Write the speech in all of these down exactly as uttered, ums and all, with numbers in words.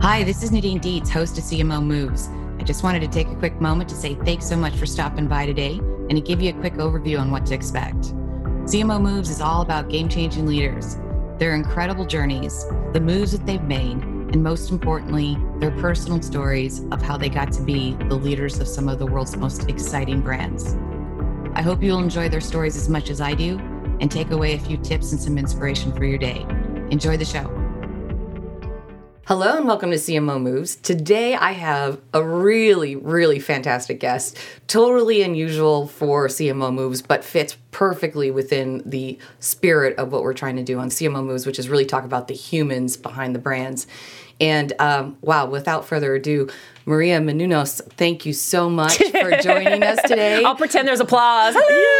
Hi, this is Nadine Dietz, host of C M O Moves. I just wanted to take a quick moment to say thanks so much for stopping by today and to give you a quick overview on what to expect. C M O Moves is all about game-changing leaders, their incredible journeys, the moves that they've made, and most importantly, their personal stories of how they got to be the leaders of some of the world's most exciting brands. I hope you'll enjoy their stories as much as I do and take away a few tips and some inspiration for your day. Enjoy the show. Hello and welcome to C M O Moves. Today I have a really, really fantastic guest. Totally unusual for C M O Moves, but fits perfectly within the spirit of what we're trying to do on C M O Moves, which is really talk about the humans behind the brands. And um, wow, without further ado, Maria Menounos, thank you so much for joining us today. I'll pretend there's applause.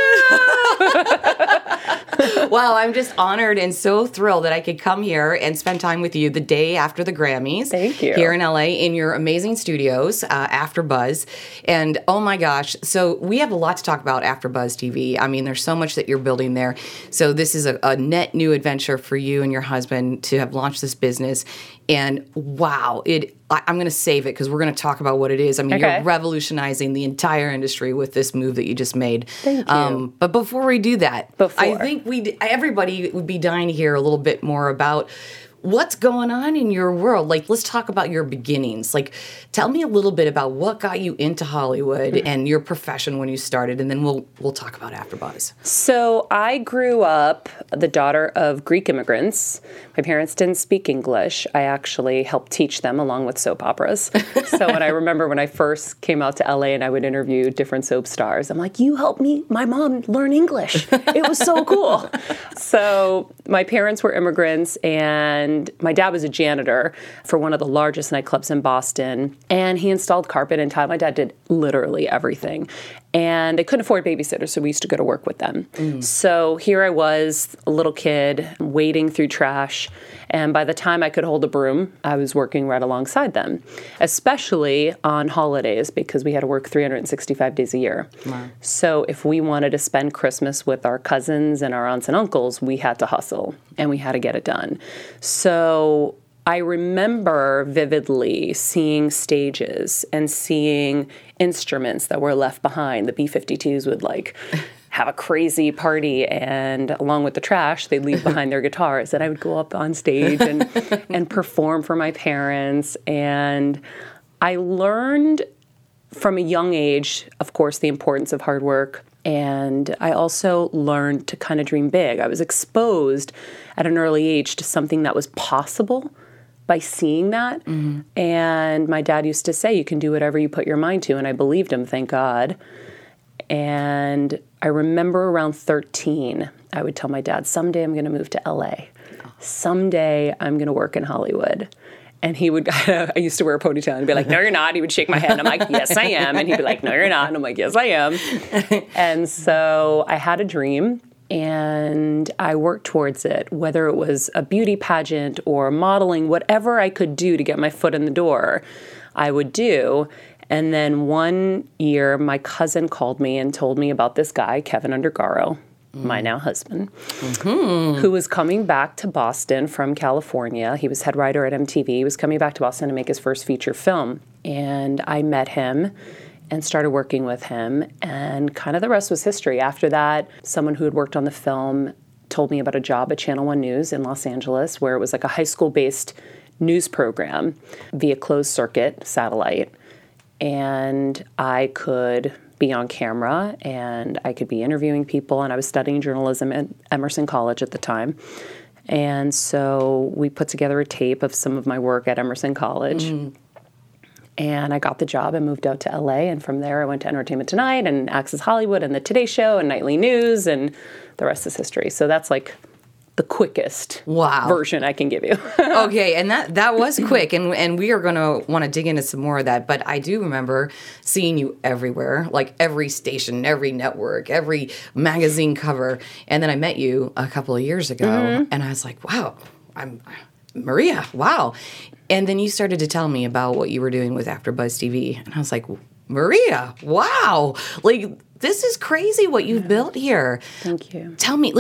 Wow, I'm just honored and so thrilled that I could come here and spend time with you the day after the Grammys. Thank you. Here in L A in your amazing studios, uh, AfterBuzz. And oh my gosh, so we have a lot to talk about AfterBuzz T V. I mean, there's so much that you're building there. So this is a, a net new adventure for you and your husband to have launched this business. And wow, it. I, I'm going to save it because we're going to talk about what it is. I mean, Okay. you're revolutionizing the entire industry with this move that you just made. Thank you. Um, but before we do that, Before. I think we everybody would be dying to hear a little bit more about what's going on in your world. Like, let's talk about your beginnings. Like, tell me a little bit about what got you into Hollywood Mm-hmm. and your profession when you started, and then we'll we'll talk about AfterBuzz. So I grew up the daughter of Greek immigrants. My parents didn't speak English. I actually helped teach them along with soap operas. So when I remember when I first came out to L A and I would interview different soap stars, I'm like, you helped me, my mom, learn English. It was so cool. So my parents were immigrants, and my dad was a janitor for one of the largest nightclubs in Boston, and he installed carpet and tile. My dad did literally everything. And they couldn't afford babysitters, so we used to go to work with them. Mm. So here I was, a little kid, wading through trash. And by the time I could hold a broom, I was working right alongside them, especially on holidays because we had to work three hundred sixty-five days a year. Wow. So if we wanted to spend Christmas with our cousins and our aunts and uncles, we had to hustle and we had to get it done. So I remember vividly seeing stages and seeing instruments that were left behind. The B fifty-twos would like have a crazy party, and along with the trash, they'd leave behind their guitars. And I would go up on stage and, and perform for my parents. And I learned from a young age, of course, the importance of hard work. And I also learned to kind of dream big. I was exposed at an early age to something that was possible by seeing that. Mm-hmm. And my dad used to say, you can do whatever you put your mind to. And I believed him, thank God. And I remember around thirteen, I would tell my dad, someday I'm going to move to L A. Someday I'm going to work in Hollywood. And he would, I used to wear a ponytail and be like, no, you're not. He would shake my head. And I'm like, yes, I am. And he'd be like, no, you're not. And I'm like, yes, I am. And so I had a dream. And I worked towards it, whether it was a beauty pageant or modeling, whatever I could do to get my foot in the door, I would do. And then one year, my cousin called me and told me about this guy, Kevin Undergaro, mm. my now husband, mm-hmm. who was coming back to Boston from California. He was head writer at M T V. He was coming back to Boston to make his first feature film. And I met him and started working with him, and kind of the rest was history. After that, someone who had worked on the film told me about a job at Channel One News in Los Angeles, where it was like a high school-based news program via closed circuit satellite, and I could be on camera, and I could be interviewing people, and I was studying journalism at Emerson College at the time. And so we put together a tape of some of my work at Emerson College. Mm. And I got the job and moved out to L A. And from there, I went to Entertainment Tonight and Access Hollywood and The Today Show and Nightly News. And the rest is history. So that's like the quickest wow. version I can give you. Okay, and that, that was quick. And, and we are going to want to dig into some more of that. But I do remember seeing you everywhere, like every station, every network, every magazine cover. And then I met you a couple of years ago. Mm-hmm. And I was like, wow, I'm Maria, wow. And then you started to tell me about what you were doing with AfterBuzz T V. And I was like, Maria, wow. Like, this is crazy what you've yeah. built here. Thank you. Tell me, like,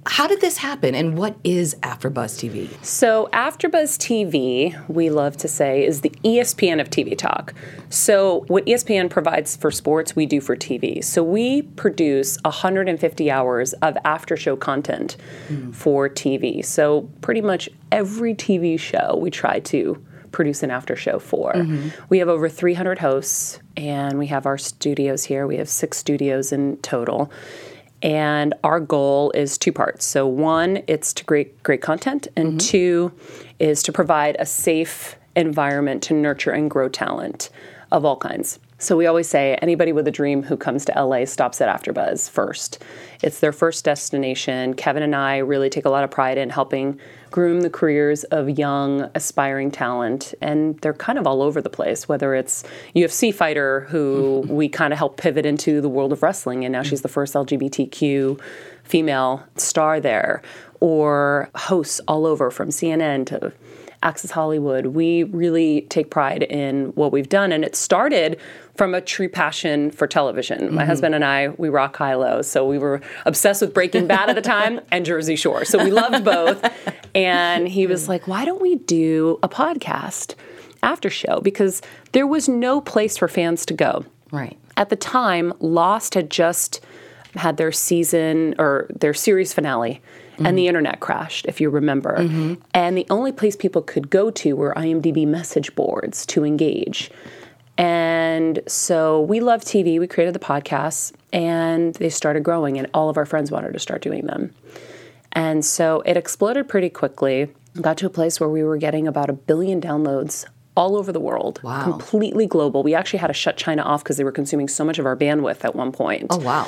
how did this happen, and what is AfterBuzz T V? So AfterBuzz T V, we love to say, is the E S P N of T V talk. So what E S P N provides for sports, we do for T V. So we produce one hundred fifty hours of after-show content mm. for T V. So pretty much every T V show we try to produce an after show for. Mm-hmm. We have over three hundred hosts, and we have our studios here. We have six studios in total. And our goal is two parts. So one, it's to create great content, and mm-hmm. two is to provide a safe environment to nurture and grow talent of all kinds. So we always say anybody with a dream who comes to L A stops at AfterBuzz first. It's their first destination. Kevin and I really take a lot of pride in helping groom the careers of young, aspiring talent. And they're kind of all over the place, whether it's U F C fighter who we kind of help pivot into the world of wrestling, and now she's the first L G B T Q female star there, or hosts all over from C N N to Access Hollywood. We really take pride in what we've done, and it started from a true passion for television. Mm-hmm. My husband and I, we rock high-low, so we were obsessed with Breaking Bad at the time and Jersey Shore, so we loved both. And he was like, why don't we do a podcast after show? Because there was no place for fans to go. Right. At the time, Lost had just had their season or their series finale. Mm-hmm. And the internet crashed, if you remember. Mm-hmm. And the only place people could go to were I M D B message boards to engage. And so we love T V. We created the podcasts, and they started growing, and all of our friends wanted to start doing them. And so it exploded pretty quickly. Got to a place where we were getting about a billion downloads all over the world. Wow. Completely global. We actually had to shut China off because they were consuming so much of our bandwidth at one point. Oh, wow.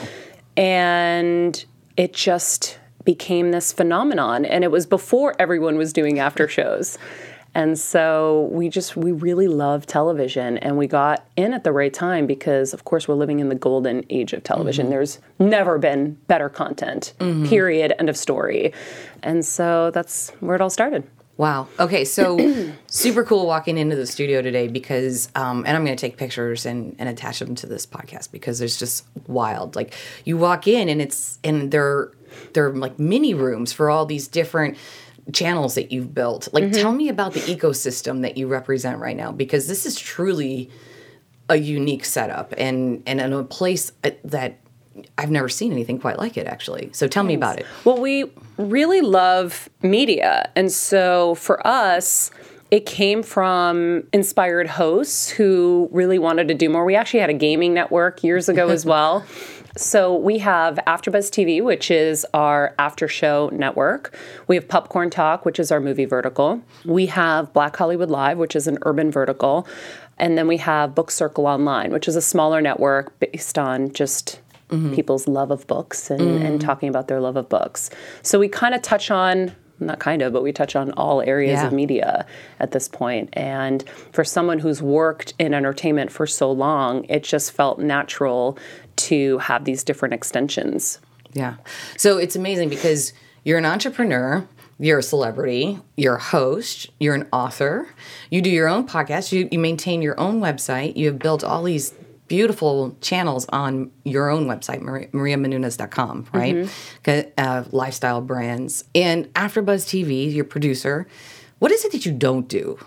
And it just became this phenomenon, and it was before everyone was doing after shows. And so we just, we really love television, and we got in at the right time because, of course, we're living in the golden age of television. Mm-hmm. There's never been better content, mm-hmm. period, end of story. And so that's where it all started. Wow. Okay, so super cool walking into the studio today because, um, and I'm going to take pictures and, and attach them to this podcast because it's just wild. Like, you walk in and it's, and they're, they're like mini rooms for all these different channels that you've built. Like, mm-hmm. tell me about the ecosystem that you represent right now, because this is truly a unique setup and, and in a place that I've never seen anything quite like it, actually. So tell me about it. Well, we really love media. And so for us, it came from inspired hosts who really wanted to do more. We actually had a gaming network years ago as well. So we have AfterBuzz T V, which is our after show network. We have Popcorn Talk, which is our movie vertical. We have Black Hollywood Live, which is an urban vertical. And then we have Book Circle Online, which is a smaller network based on just mm-hmm. people's love of books and, mm-hmm. and talking about their love of books. So we kind of touch on, not kind of, but we touch on all areas yeah. of media at this point. And for someone who's worked in entertainment for so long, it just felt natural to have these different extensions. Yeah. So it's amazing because you're an entrepreneur, you're a celebrity, you're a host, you're an author, you do your own podcast, you, you maintain your own website, you have built all these beautiful channels on your own website, maria menounos dot com, right? Mm-hmm. Uh, lifestyle brands. And AfterBuzz T V, your producer, what is it that you don't do?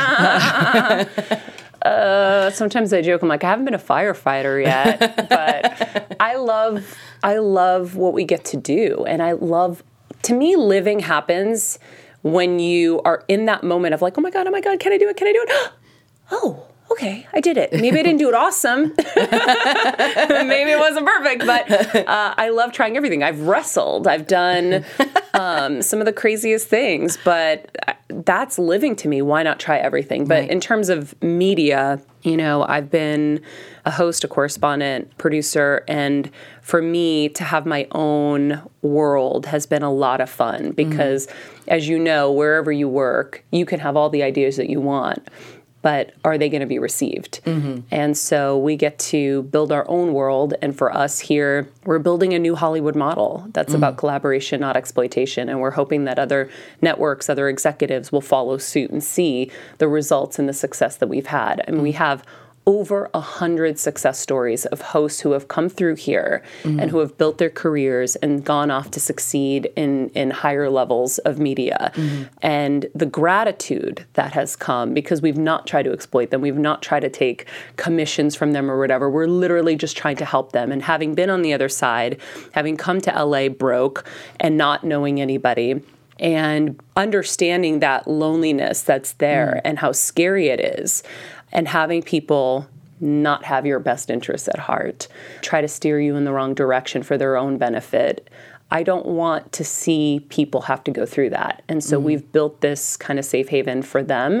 uh, sometimes I joke, I'm like, I haven't been a firefighter yet, but I love, I love what we get to do. And I love, to me, living happens when you are in that moment of like, oh my God, oh my God, can I do it? Can I do it? Oh, okay, I did it. Maybe I didn't do it awesome. Maybe it wasn't perfect, but uh, I love trying everything. I've wrestled. I've done um, some of the craziest things, but that's living to me. Why not try everything? But right. in terms of media, you know, I've been a host, a correspondent, producer, and for me to have my own world has been a lot of fun because, mm-hmm. as you know, wherever you work, you can have all the ideas that you want. But are they going to be received? Mm-hmm. And so we get to build our own world. And for us here, we're building a new Hollywood model that's mm-hmm. about collaboration, not exploitation. And we're hoping that other networks, other executives will follow suit and see the results and the success that we've had. And mm-hmm. we have over a hundred success stories of hosts who have come through here mm-hmm. and who have built their careers and gone off to succeed in, in higher levels of media. Mm-hmm. And the gratitude that has come because we've not tried to exploit them. We've not tried to take commissions from them or whatever. We're literally just trying to help them. And having been on the other side, having come to L A broke and not knowing anybody, and understanding that loneliness that's there mm. and how scary it is, and having people not have your best interests at heart, try to steer you in the wrong direction for their own benefit. I don't want to see people have to go through that. And so mm. we've built this kind of safe haven for them,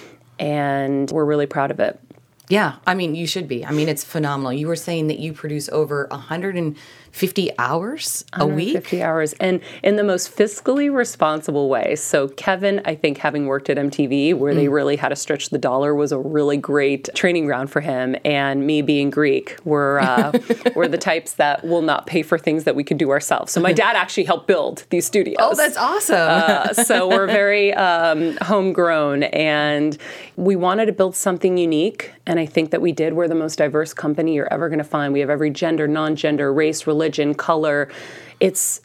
and we're really proud of it. Yeah, I mean, you should be. I mean, it's phenomenal. You were saying that you produce over one hundred fifty hours a week? one hundred fifty hours, and in the most fiscally responsible way. So Kevin, I think, having worked at M T V, where mm. they really had to stretch the dollar, was a really great training ground for him. And me being Greek, we're, uh, we're the types that will not pay for things that we could do ourselves. So my dad actually helped build these studios. Oh, that's awesome. uh, so we're very um, homegrown, and we wanted to build something unique. And I think that we did. We're the most diverse company you're ever going to find. We have every gender, non-gender, race, religion, color. It's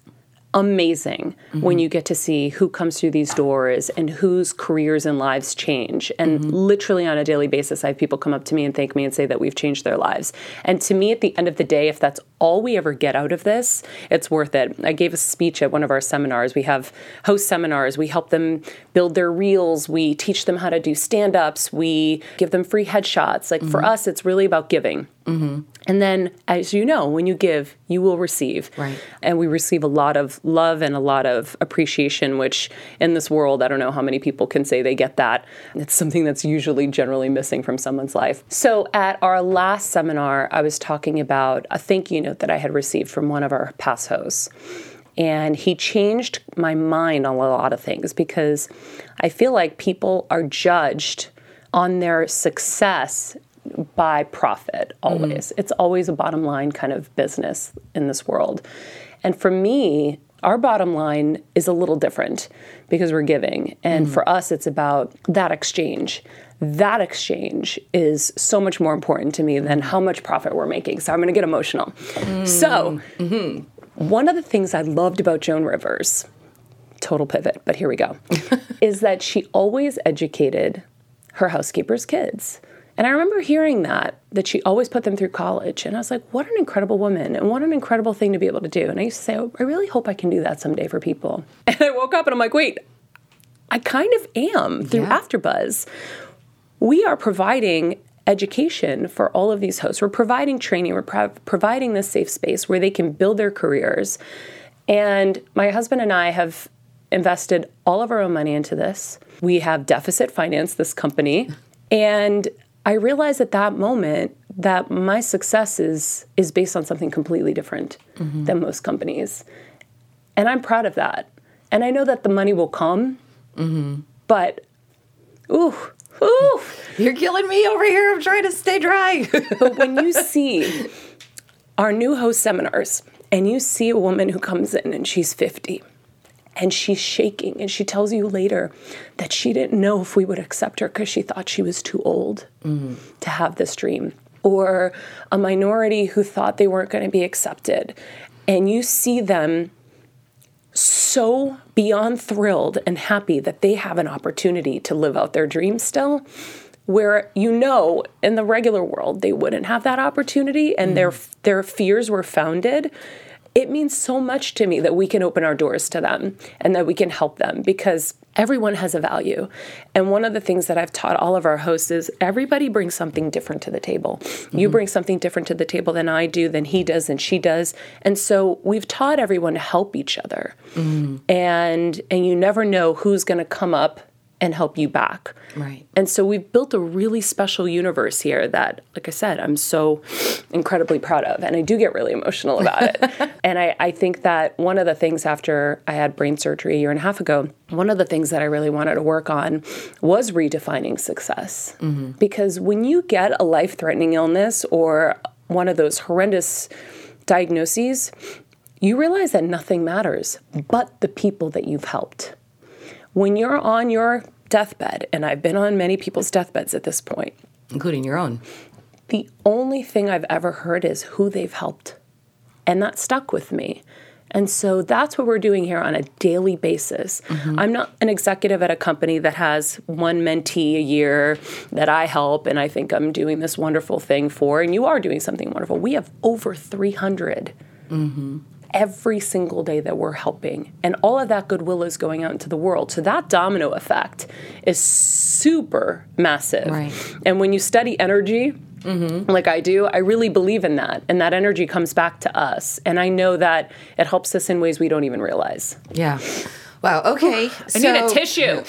amazing mm-hmm. when you get to see who comes through these doors and whose careers and lives change. And mm-hmm. literally on a daily basis, I have people come up to me and thank me and say that we've changed their lives. And to me, at the end of the day, if that's all we ever get out of this, it's worth it. I gave a speech at one of our seminars. We have host seminars. We help them build their reels. We teach them how to do stand-ups. We give them free headshots. Like mm-hmm. for us, it's really about giving. Mm-hmm. And then, as you know, when you give, you will receive. Right. And we receive a lot of love and a lot of appreciation, which in this world, I don't know how many people can say they get that. It's something that's usually generally missing from someone's life. So at our last seminar, I was talking about a thank you note that I had received from one of our past hosts. And he changed my mind on a lot of things because I feel like people are judged on their success by profit, always. Mm-hmm. It's always a bottom line kind of business in this world. And for me, our bottom line is a little different because we're giving. And mm-hmm. for us, it's about that exchange. That exchange is so much more important to me than how much profit we're making. So I'm going to get emotional. Mm-hmm. So mm-hmm. one of the things I loved about Joan Rivers, total pivot, but here we go, is that she always educated her housekeepers' kids. And I remember hearing that, that she always put them through college. And I was like, what an incredible woman and what an incredible thing to be able to do. And I used to say, oh, I really hope I can do that someday for people. And I woke up and I'm like, wait, I kind of am through yeah. AfterBuzz. We are providing education for all of these hosts. We're providing training. We're pro- providing this safe space where they can build their careers. And my husband and I have invested all of our own money into this. We have deficit financed this company. And I realized at that moment that my success is, is based on something completely different mm-hmm. than most companies. And I'm proud of that. And I know that the money will come, mm-hmm. but, ooh, ooh. You're killing me over here. I'm trying to stay dry. But when you see our new host seminars and you see a woman who comes in and she's fifty, and she's shaking, and she tells you later that she didn't know if we would accept her because she thought she was too old mm. to have this dream. Or a minority who thought they weren't going to be accepted. And you see them so beyond thrilled and happy that they have an opportunity to live out their dreams still, where you know in the regular world they wouldn't have that opportunity and mm. their their fears were founded. It means so much to me that we can open our doors to them and that we can help them because everyone has a value. And one of the things that I've taught all of our hosts is everybody brings something different to the table. Mm-hmm. You bring something different to the table than I do, than he does, than she does. And so we've taught everyone to help each other. Mm-hmm. And and you never know who's going to come up and help you back. Right. And so we've built a really special universe here that, like I said, I'm so incredibly proud of. And I do get really emotional about it. And I, I think that one of the things after I had brain surgery a year and a half ago, one of the things that I really wanted to work on was redefining success. Mm-hmm. Because when you get a life-threatening illness or one of those horrendous diagnoses, you realize that nothing matters but the people that you've helped. When you're on your deathbed, and I've been on many people's deathbeds at this point. Including your own. the only thing I've ever heard is who they've helped. And that stuck with me. And so that's what we're doing here on a daily basis. Mm-hmm. I'm not an executive at a company that has one mentee a year that I help and I think I'm doing this wonderful thing for, and you are doing something wonderful. We have over three hundred mm-hmm. every single day that we're helping. And all of that goodwill is going out into the world. So that domino effect is super massive. Right. And when you study energy, mm-hmm. like I do, I really believe in that. And that energy comes back to us. And I know that it helps us in ways we don't even realize. Yeah. Wow. Okay. I so, need a tissue.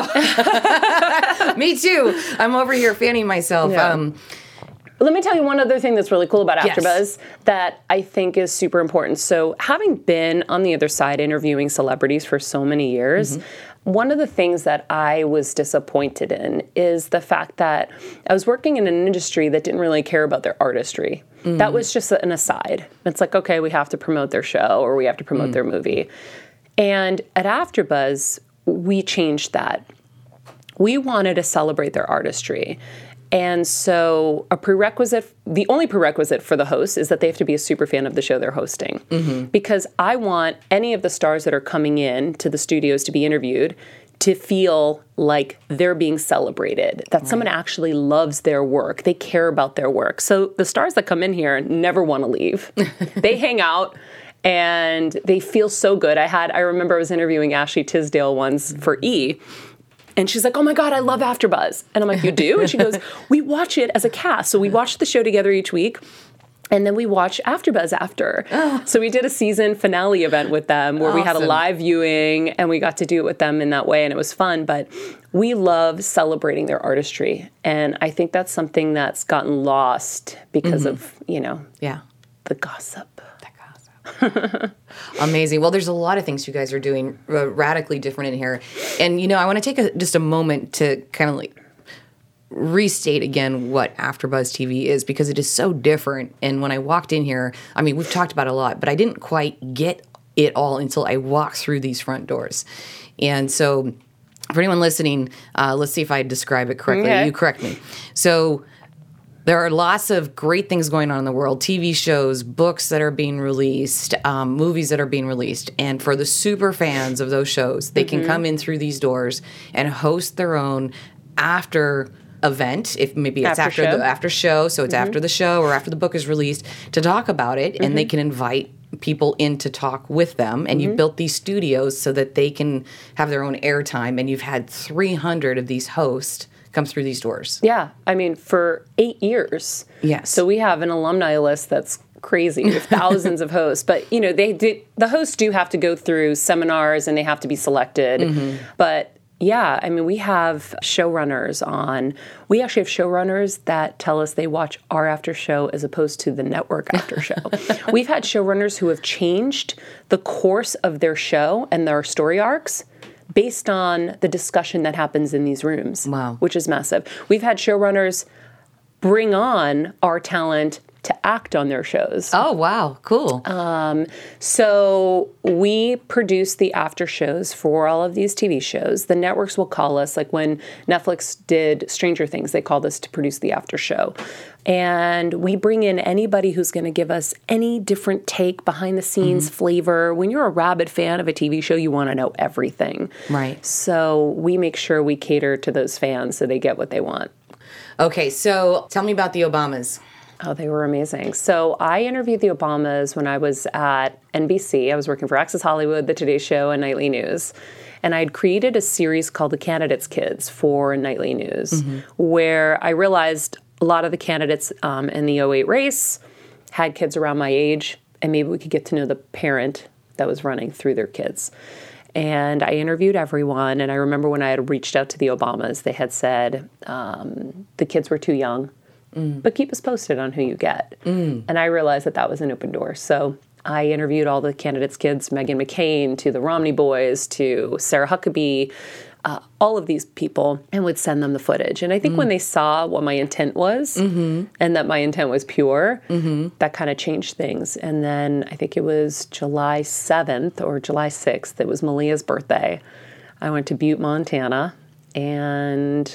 I know. Me too. I'm over here fanning myself. Yeah. Um, Let me tell you one other thing that's really cool about AfterBuzz yes. that I think is super important. So having been on the other side interviewing celebrities for so many years, mm-hmm. one of the things that I was disappointed in is the fact that I was working in an industry that didn't really care about their artistry. Mm. That was just an aside. It's like, okay, we have to promote their show or we have to promote mm. their movie. And at AfterBuzz, we changed that. We wanted to celebrate their artistry. And so a prerequisite, the only prerequisite for the host is that they have to be a super fan of the show they're hosting. Mm-hmm. Because I want any of the stars that are coming in to the studios to be interviewed to feel like they're being celebrated, that right. someone actually loves their work. They care about their work. So the stars that come in here never want to leave. They hang out and they feel so good. I had, I remember I was interviewing Ashley Tisdale once for E! And she's like, oh my God, I love AfterBuzz. And I'm like, you do? And she goes, we watch it as a cast. So we watch the show together each week. And then we watch AfterBuzz after. Oh. So we did a season finale event with them where awesome. We had a live viewing and we got to do it with them in that way. And it was fun. But we love celebrating their artistry. And I think that's something that's gotten lost because mm-hmm. of, you know, yeah, the gossip. Amazing. Well, there's a lot of things you guys are doing uh, radically different in here. And, you know, I want to take a, just a moment to kind of like restate again what AfterBuzz T V is because it is so different. And when I walked in here, I mean, we've talked about it a lot, but I didn't quite get it all until I walked through these front doors. And so for anyone listening, uh, let's see if I describe it correctly. Okay. You correct me. So there are lots of great things going on in the world, T V shows, books that are being released, um, movies that are being released. And for the super fans of those shows, they mm-hmm. can come in through these doors and host their own after event, if maybe it's after, after the after show, so it's mm-hmm. after the show or after the book is released, to talk about it, mm-hmm. and they can invite people in to talk with them. And mm-hmm. you built these studios so that they can have their own airtime, and you've had three hundred of these hosts come through these doors. Yeah. I mean, for eight years. Yes. So we have an alumni list that's crazy with thousands of hosts. But, you know, they did, the hosts do have to go through seminars and they have to be selected. Mm-hmm. But yeah, I mean, we have showrunners on. We actually have showrunners that tell us they watch our after show as opposed to the network after show. We've had showrunners who have changed the course of their show and their story arcs based on the discussion that happens in these rooms, wow. which is massive. We've had showrunners bring on our talent to act on their shows. Oh, wow. Cool. Um, so we produce the after shows for all of these T V shows. The networks will call us, like when Netflix did Stranger Things, they called us to produce the after show. And we bring in anybody who's going to give us any different take, behind the scenes mm-hmm. flavor. When you're a rabid fan of a T V show, you want to know everything. Right. So we make sure we cater to those fans so they get what they want. Okay, so tell me about the Obamas. Oh, they were amazing. So I interviewed the Obamas when I was at N B C. I was working for Access Hollywood, The Today Show, and Nightly News. And I had created a series called The Candidates' Kids for Nightly News, mm-hmm. where I realized a lot of the candidates um, in the oh eight race had kids around my age, and maybe we could get to know the parent that was running through their kids. And I interviewed everyone, and I remember when I had reached out to the Obamas, they had said um, the kids were too young. Mm. But keep us posted on who you get. Mm. And I realized that that was an open door. So I interviewed all the candidates' kids, Meghan McCain, to the Romney boys, to Sarah Huckabee, uh, all of these people, and would send them the footage. And I think mm. when they saw what my intent was, mm-hmm. and that my intent was pure, mm-hmm. that kind of changed things. And then I think it was July seventh or July sixth, it was Malia's birthday. I went to Butte, Montana, and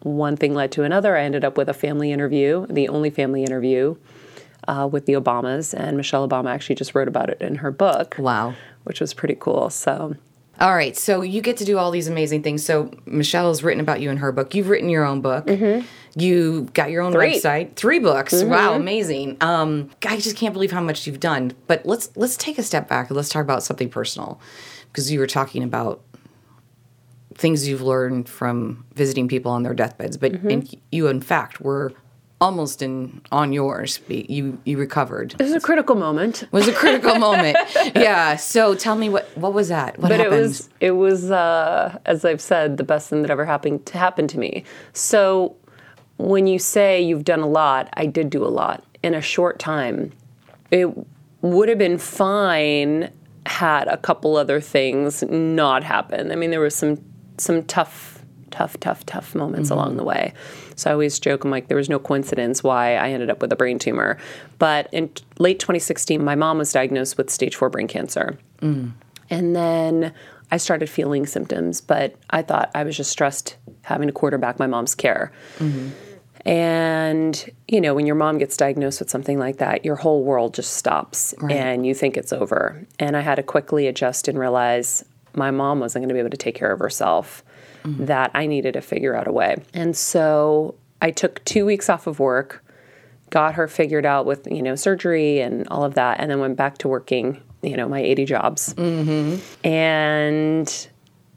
one thing led to another. I ended up with a family interview, the only family interview uh, with the Obamas, and Michelle Obama actually just wrote about it in her book. Wow. Which was pretty cool. So, all right. So you get to do all these amazing things. So Michelle has written about you in her book. You've written your own book. Mm-hmm. You got your own Three. website. Three books. Mm-hmm. Wow, amazing. Um, I just can't believe how much you've done. But let's let's take a step back and let's talk about something personal, because you were talking about things you've learned from visiting people on their deathbeds. But mm-hmm. in, you, in fact, were almost in on yours. You you recovered. It was a critical moment. It was a critical moment. Yeah. So tell me what what was that? What but happened? it was it was uh, as I've said, the best thing that ever happened to happen to me. So when you say you've done a lot, I did do a lot in a short time. It would have been fine had a couple other things not happen. I mean, there was some some tough, tough, tough, tough moments mm-hmm. along the way. So I always joke, I'm like, there was no coincidence why I ended up with a brain tumor. But in t- late twenty sixteen, my mom was diagnosed with stage four brain cancer. Mm. And then I started feeling symptoms, but I thought I was just stressed having to quarterback my mom's care. Mm-hmm. And, you know, when your mom gets diagnosed with something like that, your whole world just stops right. and you think it's over. And I had to quickly adjust and realize my mom wasn't going to be able to take care of herself, mm-hmm. that I needed to figure out a way. And so I took two weeks off of work, got her figured out with, you know, surgery and all of that, and then went back to working, you know, my eighty jobs. Mm-hmm. And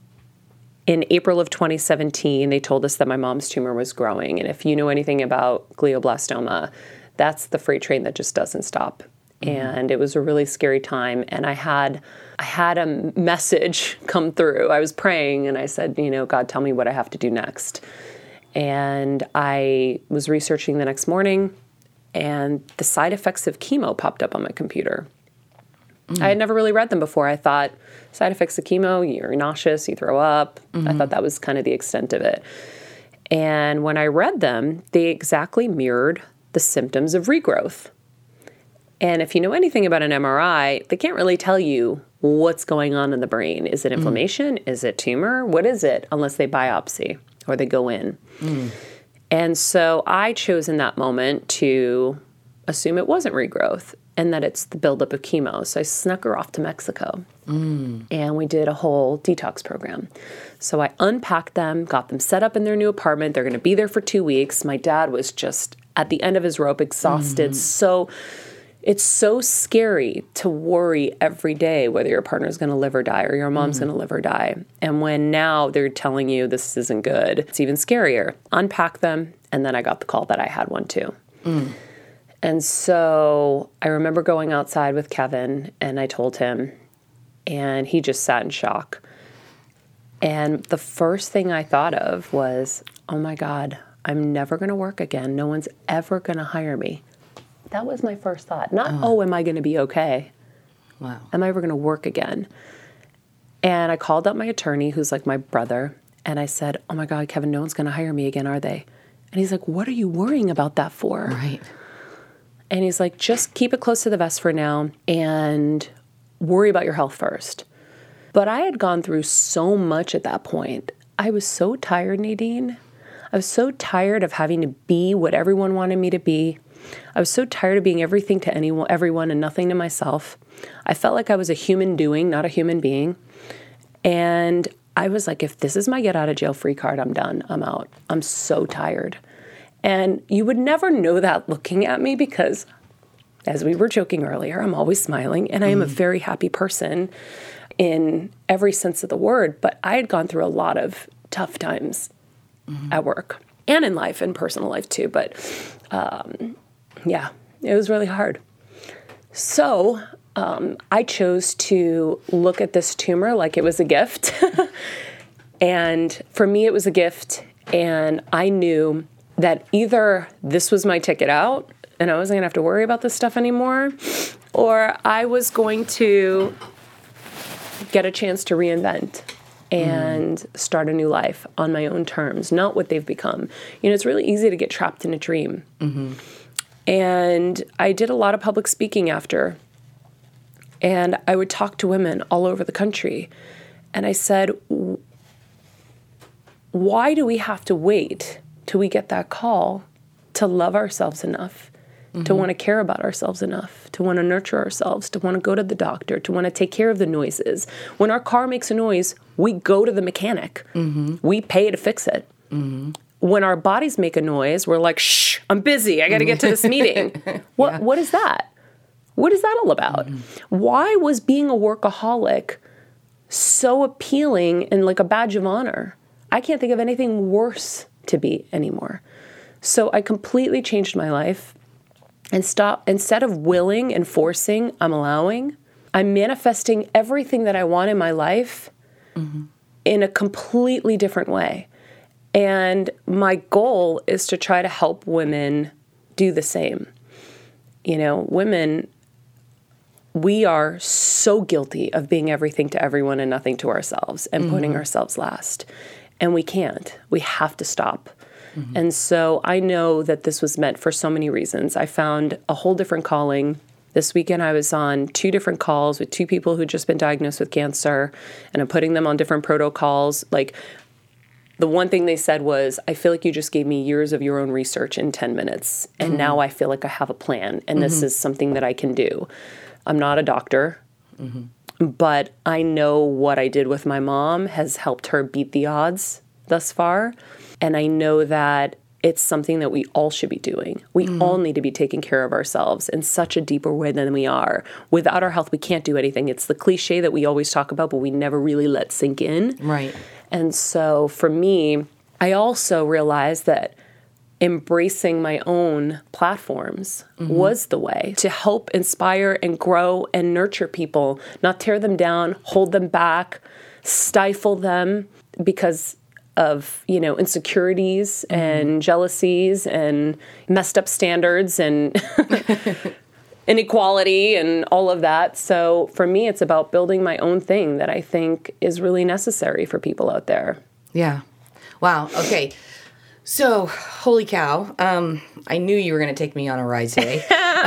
in April of twenty seventeen, they told us that my mom's tumor was growing. And if you know anything about glioblastoma, that's the freight train that just doesn't stop. Mm-hmm. And it was a really scary time. And I had I had a message come through. I was praying and I said, you know, God, tell me what I have to do next. And I was researching the next morning, and the side effects of chemo popped up on my computer. Mm. I had never really read them before. I thought, side effects of chemo, you're nauseous, you throw up. Mm-hmm. I thought that was kind of the extent of it. And when I read them, they exactly mirrored the symptoms of regrowth. And if you know anything about an M R I, they can't really tell you what's going on in the brain. Is it inflammation? Mm. Is it tumor? What is it? Unless they biopsy or they go in. Mm. And so I chose in that moment to assume it wasn't regrowth and that it's the buildup of chemo. So I snuck her off to Mexico. Mm. And we did a whole detox program. So I unpacked them, got them set up in their new apartment. They're going to be there for two weeks. My dad was just at the end of his rope, exhausted. Mm. So it's so scary to worry every day whether your partner's going to live or die or your mom's mm. going to live or die. And when now they're telling you this isn't good, it's even scarier. Unpack them, and then I got the call that I had one too. Mm. And so I remember going outside with Kevin, and I told him, and he just sat in shock. And the first thing I thought of was, oh my God, I'm never going to work again. No one's ever going to hire me. That was my first thought. Not, oh, oh am I going to be okay? Wow. Am I ever going to work again? And I called up my attorney, who's like my brother, and I said, oh my God, Kevin, no one's going to hire me again, are they? And he's like, what are you worrying about that for? Right. And he's like, just keep it close to the vest for now and worry about your health first. But I had gone through so much at that point. I was so tired, Nadine. I was so tired of having to be what everyone wanted me to be. I was so tired of being everything to anyone, everyone and nothing to myself. I felt like I was a human doing, not a human being. And I was like, if this is my get out of jail free card, I'm done. I'm out. I'm so tired. And you would never know that looking at me because, as we were joking earlier, I'm always smiling and I am mm. a very happy person in every sense of the word. But I had gone through a lot of tough times mm. at work and in life and personal life too. But um, yeah, it was really hard. So um, I chose to look at this tumor like it was a gift. And for me, it was a gift. And I knew that either this was my ticket out and I wasn't going to have to worry about this stuff anymore, or I was going to get a chance to reinvent and mm. start a new life on my own terms, not what they've become. You know, it's really easy to get trapped in a dream. Mm-hmm. And I did a lot of public speaking after, and I would talk to women all over the country. And I said, why do we have to wait till we get that call to love ourselves enough, mm-hmm. to want to care about ourselves enough, to want to nurture ourselves, to want to go to the doctor, to want to take care of the noises. When our car makes a noise, we go to the mechanic. Mm-hmm. We pay to fix it. Mm-hmm. When our bodies make a noise, we're like, shh, I'm busy. I got to get to this meeting. What yeah. What is that? What is that all about? Mm-hmm. Why was being a workaholic so appealing and like a badge of honor? I can't think of anything worse to be anymore. So I completely changed my life and stop. Instead of willing and forcing, I'm allowing. I'm manifesting everything that I want in my life mm-hmm. in a completely different way. And my goal is to try to help women do the same. You know, women, we are so guilty of being everything to everyone and nothing to ourselves and mm-hmm. putting ourselves last. And we can't. We have to stop. Mm-hmm. And so I know that this was meant for so many reasons. I found a whole different calling. This weekend I was on two different calls with two people who'd just been diagnosed with cancer, and I'm putting them on different protocols. Like, the one thing they said was, I feel like you just gave me years of your own research in ten minutes, and mm-hmm. now I feel like I have a plan, and mm-hmm. this is something that I can do. I'm not a doctor, mm-hmm. but I know what I did with my mom has helped her beat the odds thus far, and I know that it's something that we all should be doing. We mm-hmm. all need to be taking care of ourselves in such a deeper way than we are. Without our health, we can't do anything. It's the cliche that we always talk about, but we never really let sink in. Right. And so for me, I also realized that embracing my own platforms mm-hmm. was the way to help inspire and grow and nurture people, not tear them down, hold them back, stifle them because of, you know, insecurities mm-hmm. and jealousies and messed up standards and inequality and all of that. So for me, it's about building my own thing that I think is really necessary for people out there. Yeah. Wow. Okay. So, holy cow, um, I knew you were going to take me on a ride today.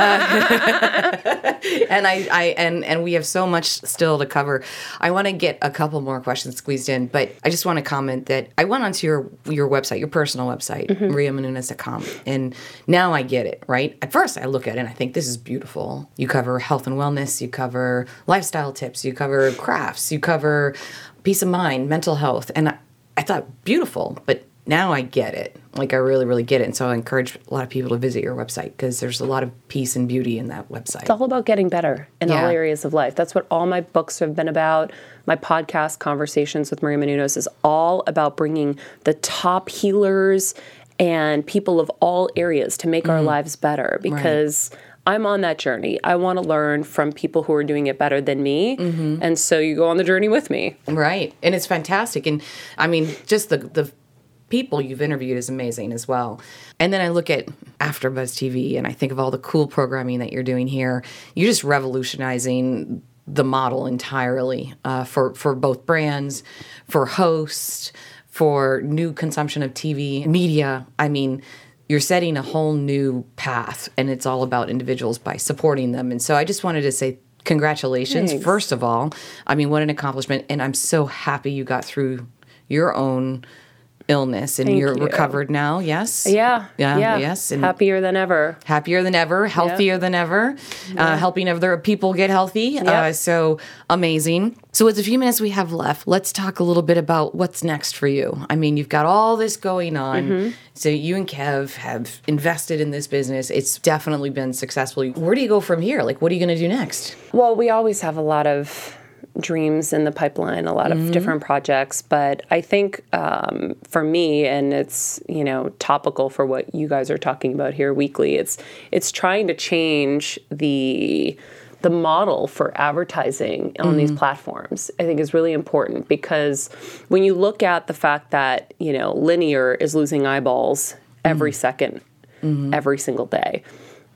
uh, and I, I and, and we have so much still to cover. I want to get a couple more questions squeezed in, but I just want to comment that I went onto your your website, your personal website, mm-hmm. maria menounos dot com, and now I get it, right? At first, I look at it and I think, this is beautiful. You cover health and wellness, you cover lifestyle tips, you cover crafts, you cover peace of mind, mental health, and I, I thought, beautiful, but now I get it. Like, I really, really get it. And so I encourage a lot of people to visit your website because there's a lot of peace and beauty in that website. It's all about getting better in yeah. all areas of life. That's what all my books have been about. My podcast, Conversations with Maria Menounos, is all about bringing the top healers and people of all areas to make mm-hmm. our lives better because right. I'm on that journey. I want to learn from people who are doing it better than me. Mm-hmm. And so you go on the journey with me. Right. And it's fantastic. And I mean, just the the people you've interviewed is amazing as well. And then I look at AfterBuzz T V and I think of all the cool programming that you're doing here. You're just revolutionizing the model entirely uh, for, for both brands, for hosts, for new consumption of T V media. I mean, you're setting a whole new path, and it's all about individuals by supporting them. And so I just wanted to say congratulations, Thanks. First of all. I mean, what an accomplishment. And I'm so happy you got through your own illness and Thank you're you. recovered now. Yes. Yeah. Yeah. yeah. Yes. And happier than ever. Happier than ever. Healthier yep. than ever. Yeah. Uh, helping other people get healthy. Yep. Uh, so amazing. So with the few minutes we have left, let's talk a little bit about what's next for you. I mean, you've got all this going on. Mm-hmm. So you and Kev have invested in this business. It's definitely been successful. Where do you go from here? Like, what are you going to do next? Well, we always have a lot of dreams in the pipeline, a lot of mm-hmm. different projects. But I think um, for me, and it's, you know, topical for what you guys are talking about here weekly, it's it's trying to change the the model for advertising on mm-hmm. these platforms. I think is really important because when you look at the fact that, you know, linear is losing eyeballs every mm-hmm. second, mm-hmm. every single day.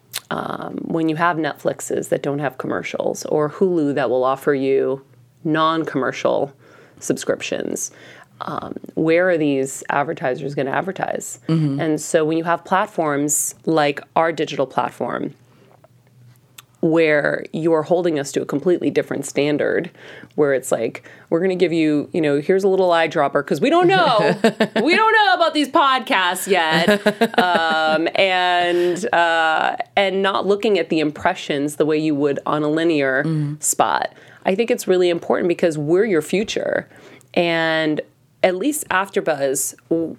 Um, when you have Netflixes that don't have commercials or Hulu that will offer you non-commercial subscriptions, um, where are these advertisers going to advertise? Mm-hmm. And so when you have platforms like our digital platform, where you're holding us to a completely different standard, where it's like, we're going to give you, you know, here's a little eyedropper because we don't know. we don't know about these podcasts yet. Um, and uh, and not looking at the impressions the way you would on a linear mm. spot. I think it's really important because we're your future. And at least AfterBuzz,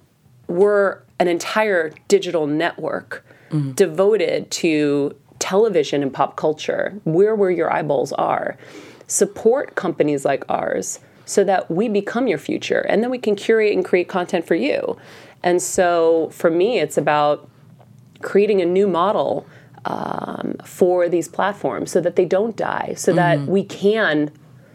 we're an entire digital network mm. devoted to television and pop culture. We're where your eyeballs are. Support companies like ours so that we become your future, and then we can curate and create content for you. And so for me, it's about creating a new model um, for these platforms so that they don't die, so mm-hmm. that we can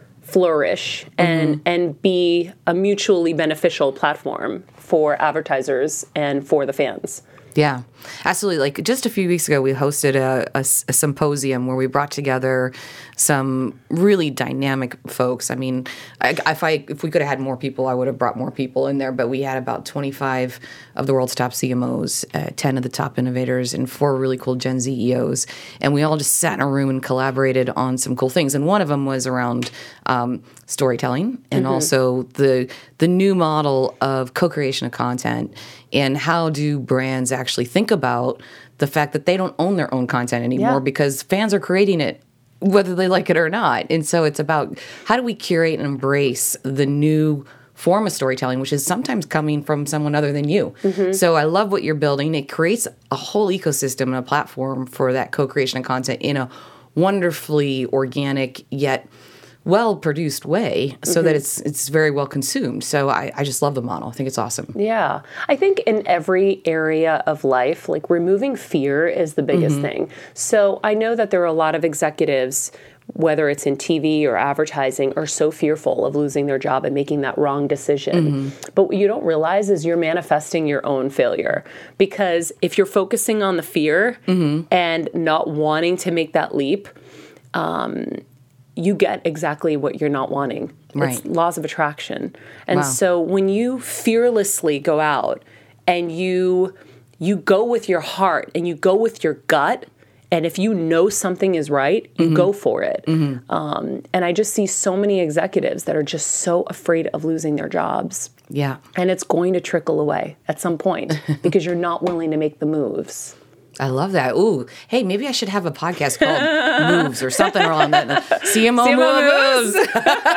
flourish and mm-hmm. and be a mutually beneficial platform for advertisers and for the fans. Yeah, absolutely. Like just a few weeks ago, we hosted a, a, a symposium where we brought together some really dynamic folks. I mean, I, if I if we could have had more people, I would have brought more people in there. But we had about twenty-five of the world's top C M Os, uh, ten of the top innovators, and four really cool Gen Z E Os. And we all just sat in a room and collaborated on some cool things. And one of them was around um, storytelling and mm-hmm. also the the new model of co-creation of content. And how do brands actually think about the fact that they don't own their own content anymore yeah. because fans are creating it whether they like it or not. And so it's about how do we curate and embrace the new form of storytelling, which is sometimes coming from someone other than you. Mm-hmm. So I love what you're building. It creates a whole ecosystem and a platform for that co-creation of content in a wonderfully organic yet well-produced way so mm-hmm. that it's it's very well consumed. So I, I just love the model. I think it's awesome. Yeah. I think in every area of life, like removing fear is the biggest mm-hmm. thing. So I know that there are a lot of executives, whether it's in T V or advertising, are so fearful of losing their job and making that wrong decision. Mm-hmm. But what you don't realize is you're manifesting your own failure. Because if you're focusing on the fear mm-hmm. and not wanting to make that leap, um, you get exactly what you're not wanting. Right. It's laws of attraction. And wow. so when you fearlessly go out and you you go with your heart and you go with your gut, and if you know something is right, you mm-hmm. go for it. Mm-hmm. Um, and I just see so many executives that are just so afraid of losing their jobs. Yeah. And it's going to trickle away at some point because you're not willing to make the moves. I love that. Ooh, hey, maybe I should have a podcast called Moves or something around that. C M O, C M O Moves. Moves.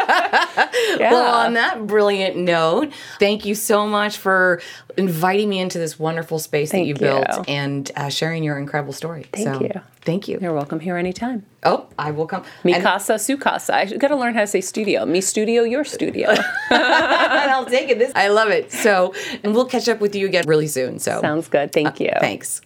yeah. Well, on that brilliant note, thank you so much for inviting me into this wonderful space thank that you, you built and uh, sharing your incredible story. Thank so, you. Thank you. You're welcome here anytime. Oh, I will come. Mi and casa, su casa. I got to learn how to say studio. Me studio, your studio. And I'll take it. This I love it. So, and we'll catch up with you again really soon. So sounds good. Thank you. Uh, thanks.